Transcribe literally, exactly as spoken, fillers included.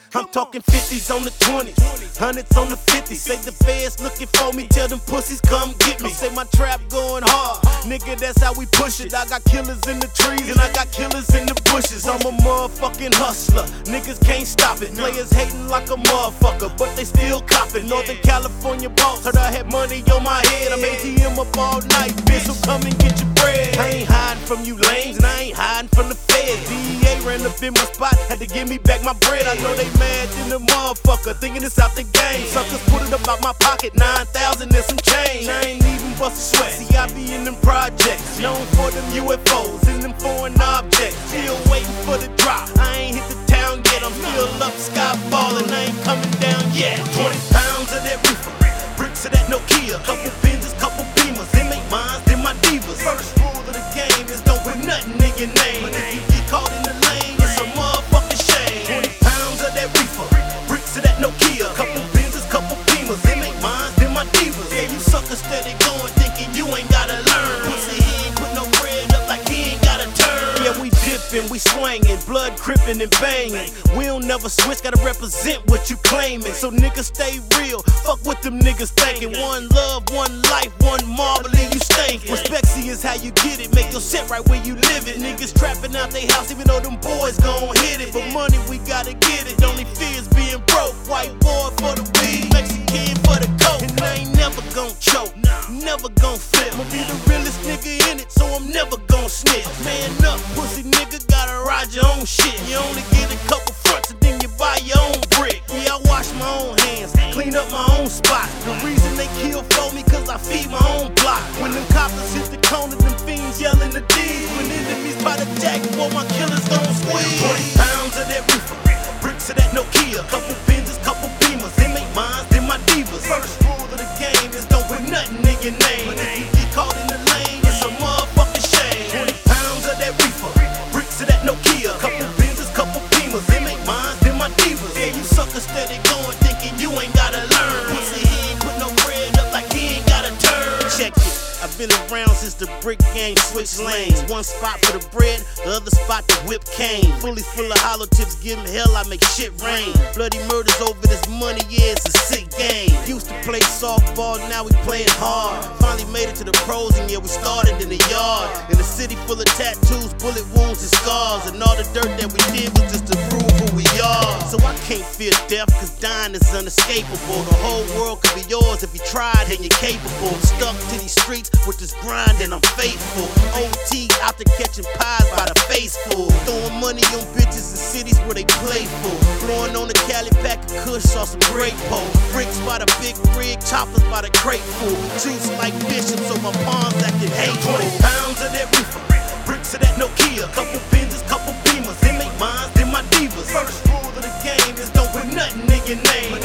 I'm talking fifties on the twenties, hundreds on the fifties. Say the feds looking for me, tell them pussies come get me. Say my trap going hard, nigga, that's how we push it. I got killers in the trees and I got killers in the bushes. I'm a motherfucking hustler, niggas can't stop it. Players hating like a motherfucker, but they still copping. Northern California boss, heard I had money on my head. I'm A T M up all night, bitch, so come and get your bread. I ain't hiding from you lames and I ain't hiding from the feds. D E A ran up in my spot, had to give me back my bread. I know they mad in the motherfucker, thinking it's out the game. Suckers put it up out my pocket, nine thousand and some change. I ain't even bust a sweat, see I be in them projects, known for them U F Os and them foreign objects. Still waiting for the drop, I ain't hit the town yet. I'm still up skyballin', I ain't coming down yet. twenty pounds of that reefer, bricks of that Nokia, couple Benzes, couple Beamers, they make mines, then my divas. First rule of the game is don't put nothing in your name, but if you get caught in the lane, it's a motherfucking shame. twenty pounds of that reefer, bricks of that Nokia, couple Benzes, couple Beamers, they make mines, then my divas. Yeah, you suckers steady going, thinking you ain't gotta learn. Pussy, he ain't put no bread up like he ain't got a turn. Yeah, we dipping, we swinging, blood crippin' and banging. We don't never switch, gotta represent what you claiming. So niggas stay real, fuck what them niggas thinking. One love, one life, one marble and you stinking. Respect see is how you get it, make your shit right where you live it. Niggas trapping out they house even though them boys gon' hit it. For money we gotta get it, only fear is being broke. White boy for the weed, Mexican for the coke. And I ain't never gon' choke, never gon' flip. I'ma be the realest nigga in it, so I'm never gon' snitch. Man up, pussy nigga, gotta ride your own shit. You only get a couple fronts and then you buy your own brick. Yeah, I wash my own hands, clean up my own spot. The reason they kill for me, cause I feed my own block. When them coppers hit the corner, them fiends yelling the D's. When enemies by the jack, boy, my killers gon' squeeze. twenty pounds of that reefer, bricks of that Nokia, couple Benzes, couple Beamers, they make mines, then my divas. First rule of the game is don't put nothing in your name, but if you get caught in the lane, it's a motherfucking shame. twenty pounds of that reefer, bricks of that Nokia, couple Benzes, couple Beamers, they make mines, then my divas. Yeah, you suckers steady going, thinking you ain't gotta learn. Pussy, he ain't put no bread up like he ain't got a turn. Check it, I've been around since the brick game switched lanes. One spot for the bread, the other spot the whip came. Fully full of hollow tips, give 'em hell, I make shit rain. Bloody murders over this money, yeah, it's a sick game. Used to play softball, now we playing hard. Finally made it to the pros, and yeah, we started in the yard. In a city full of tattoos, bullet wounds and scars. And all the dirt that we did was just to prove who we are. So I can't fear death, cause dying is unescapable. The whole world could be yours if you tried and you're capable. Stuck to these streets with this grind and I'm faithful. O T out to catching pies by the faceful. Throwing money on bitches in cities where they playful. Blowing on the Cali pack of kush, saw some great pole. Bricks by the big rig, choppers by the crate full. Juice like bishops so my palms acting hateful. twenty pounds of that reefer, bricks of that Nokia, couple Benzes, couple Beamers, they make mines, then my divas. First rule of the game is don't put nothing in your name,